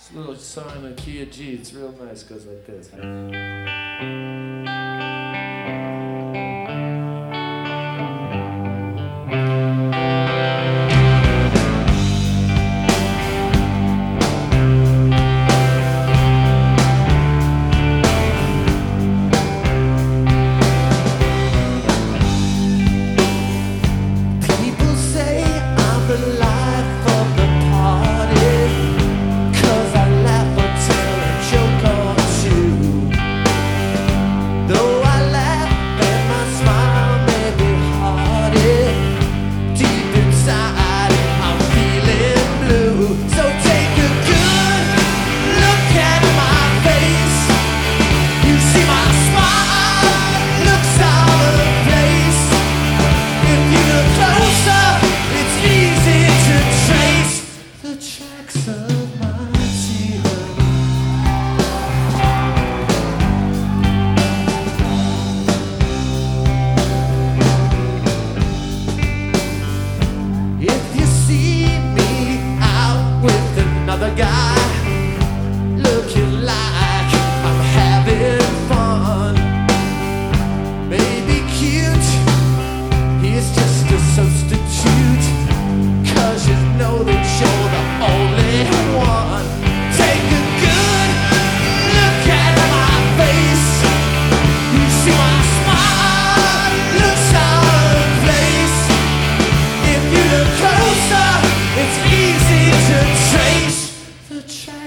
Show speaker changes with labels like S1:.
S1: It's a little song in key of G. It's real nice. Goes like this.
S2: People say I'm the life of the party, 'cause I laugh or tell a joke or two. Though I laugh and my smile may be hearty, deep inside I'm feeling blue. So take a good look at my face. You see my smile looks out of place. If you look closer, it's easy to trace the tracks of my tears. If you see me out with another guy, looking like I'm having fun, maybe cute, he's just a substitute, 'cause you know that you're the only one. Take a good look at my face. You see my smile looks out of place. If you look closer, it's easy to trace the track